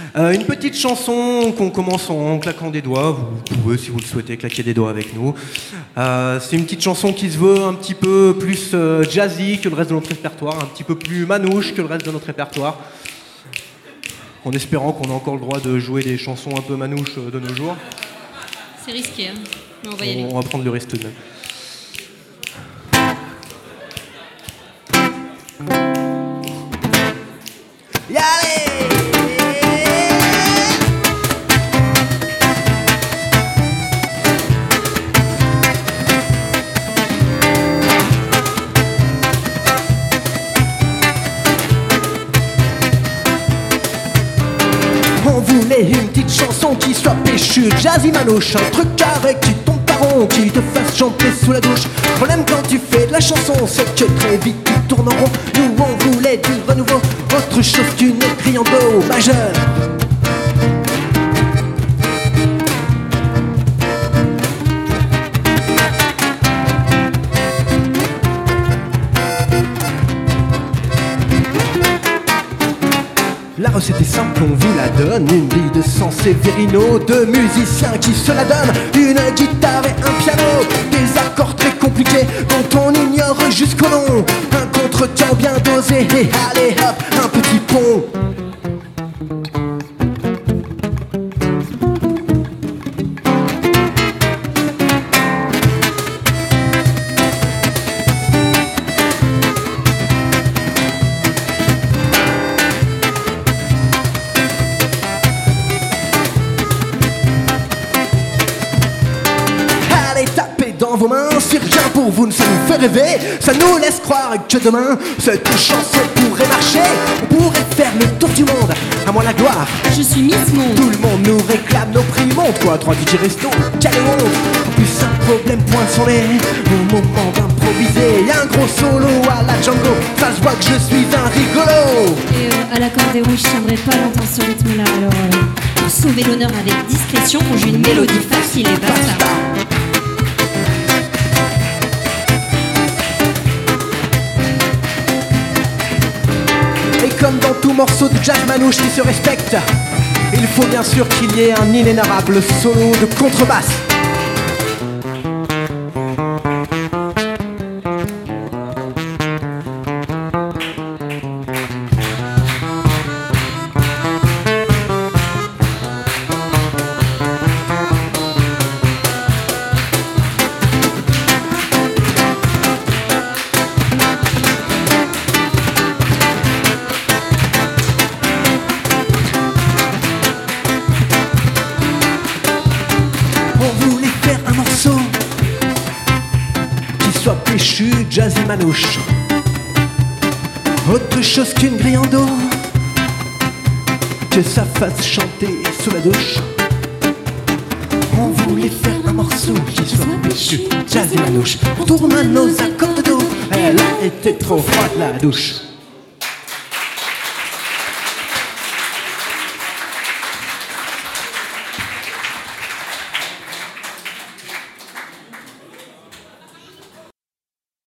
Une petite chanson qu'on commence en claquant des doigts. Vous pouvez, si vous le souhaitez, claquer des doigts avec nous. C'est une petite chanson qui se veut un petit peu plus jazzy que le reste de notre répertoire, un petit peu plus manouche que le reste de notre répertoire. En espérant qu'on a encore le droit de jouer des chansons un peu manouches de nos jours. C'est risqué, hein. Mais on va y aller. On va prendre le risque tout de même. On voulait une petite chanson qui soit péchue, jazzy manouche, un truc carré qui tombe par rond, qui te fasse chanter sous la douche. Problème quand tu fais de la chanson, c'est que très vite tu tournes en rond. Nous on voulait du renouveau, autre chose qu'une écrit en do majeur. La recette est simple, on vous la donne. Une grille de San Severino, deux musiciens qui se la donnent, une guitare et un piano, des accords très compliqués dont on ignore jusqu'au nom, un contretemps bien dosé et allez hop, un petit pont. Dans vos mains, c'est rien pour vous, ça nous fait rêver, ça nous laisse croire que demain, cette chanson pourrait marcher. On pourrait faire le tour du monde, à moi la gloire. Je suis Miss Monde. Tout le monde nous réclame nos prix, monte quoi, 3 DJ resto, quelle honte. En plus un problème pointe sur les au moment d'improviser. Y'a un gros solo à la Django, ça se voit que je suis un rigolo. Et à l'accordéon, je tiendrai pas longtemps ce rythme-là. Alors, pour sauver l'honneur avec discrétion, on joue une mélodie facile et basta. Comme dans tout morceau de jazz manouche qui se respecte, il faut bien sûr qu'il y ait un inénarrable solo de contrebasse. Péchu, jazzy manouche, autre chose qu'une grille en do, que ça fasse chanter sous la douche. On voulait faire un morceau qui soit péchu, jazzy manouche. On tourne nos accords de do, elle a été trop froide la douche.